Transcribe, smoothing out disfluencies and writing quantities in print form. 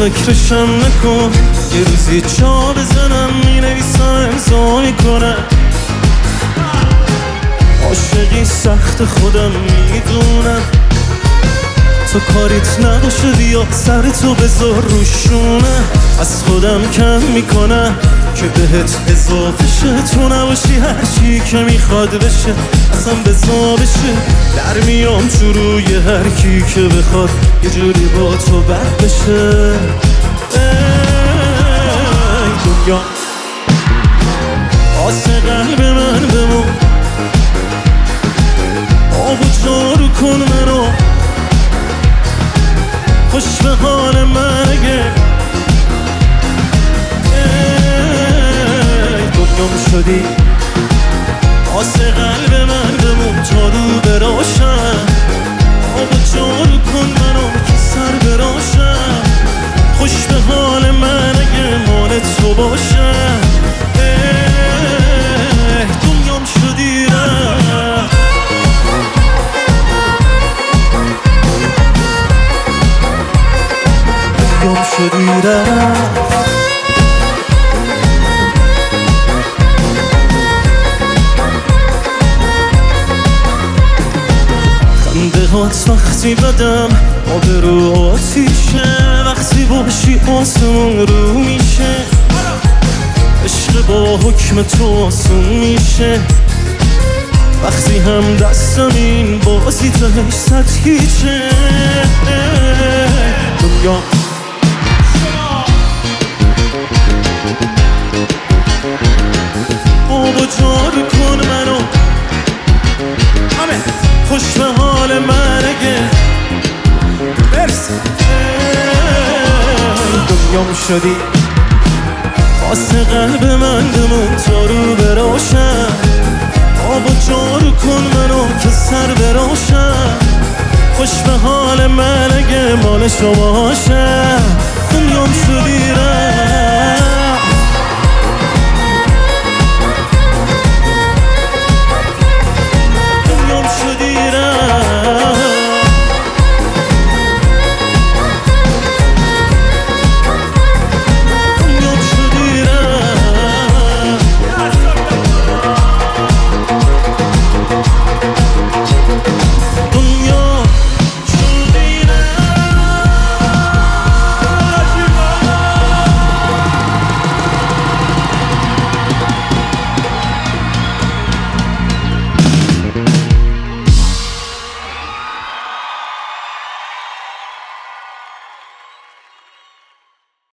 فکرشم نکن، یه روزی جا بزنم مینویسم امضا میکنم. عاشقی سخت خودم میدونم، تو کاریت نباشه بیا سر تو بذار روشونه. از خودم کم میکنم که بهت اضافه شه، تو نباشی هرچی که میخواد بشه اصلا بزا بشه. در میام تو روی هر کی که بخواد یه جوری با تو بد بشه. ای دنیا آسه قلب من بمون، آب و جارو کن منو، خوش به حال من اگه دنیام شدی. آسه قلب من بمون تا رو براشم، آب و جارو کن منو که سر براشم. خوش به حال من اگه مال تو باشم. دنیام شدی رفت، دنیام شدی رفت. خنده هات وقتی بدم آبرو آتیشه، وقتی باشی آسمون رو میشه. عشق با حکم تو آسون میشه، وقتی هم دستم این بازی تهش سطحیچه. دنیا آب و جارو کن منو، همه خوش به حال من اگه برس. دنیام شدی واسه قلب من بمون تا رو براشم، آب و جارو کن منو که سر براشم. خوش به حال من اگه مال شما باشم. دنیام شدی